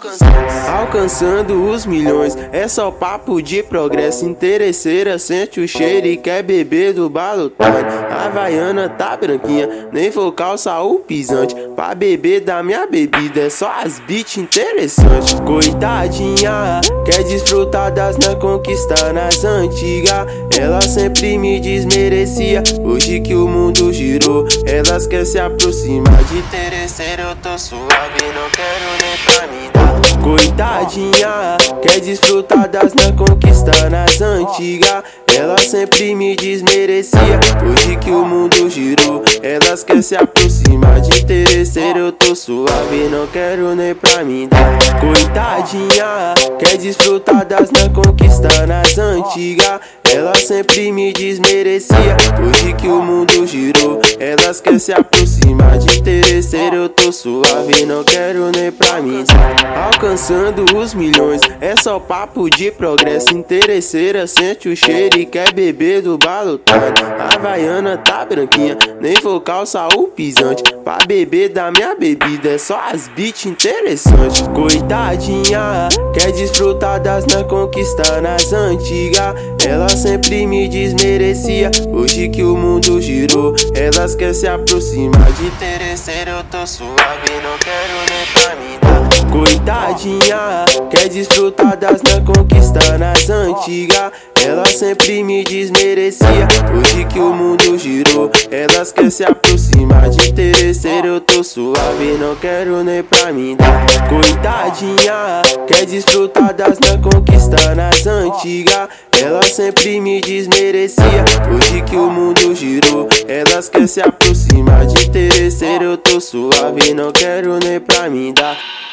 Alcançando os milhões, é só papo de progresso. Interesseira sente o cheiro e quer beber do balotone. A Havaiana tá branquinha, nem vou calçar o pisante. Pra beber da minha bebida é só as beats interessantes. Coitadinha, quer desfrutar das minhas conquistas nas antigas. Ela sempre me desmerecia, hoje que o mundo girou elas quer se aproximar. De interesseira eu tô suave, não quero nem pra mim dar. Coitadinha, quer desfrutar das minhas conquistas nas antigas. Ela sempre me desmerecia, hoje que o mundo girou elas quer se aproximar. De interesseira eu tô suave, não quero nem pra mim dar. Coitadinha, quer desfrutar das minhas conquistas nas antigas. Ela sempre me desmerecia, hoje que o mundo girou elas quer se aproximar. De interesseira eu tô suave, não quero nem pra mim. Alcançando os milhões, é só papo de progresso. Interesseira sente o cheiro e quer beber do balotone. A Havaiana tá branquinha, nem vou calçar o pisante. Pra beber da minha bebida é só as beats interessantes. Coitadinha, quer desfrutar das minhas conquistas nas antigas. Ela sempre me desmerecia, hoje que o mundo girou elas quer se aproximar. De interesseira eu tô suave, não quero nem pra mim dar. Coitadinha, quer desfrutar das minhas conquistas nas antigas. Ela sempre me desmerecia, hoje que o mundo girou elas quer se aproximar. De interesseira eu tô suave, não quero nem pra mim dar. Coitadinha, quer desfrutar das minhas conquistas nas antigas. Ela sempre me desmerecia, hoje que o mundo girou elas quer se aproximar. De interesseira eu tô suave, não quero nem pra mim dar.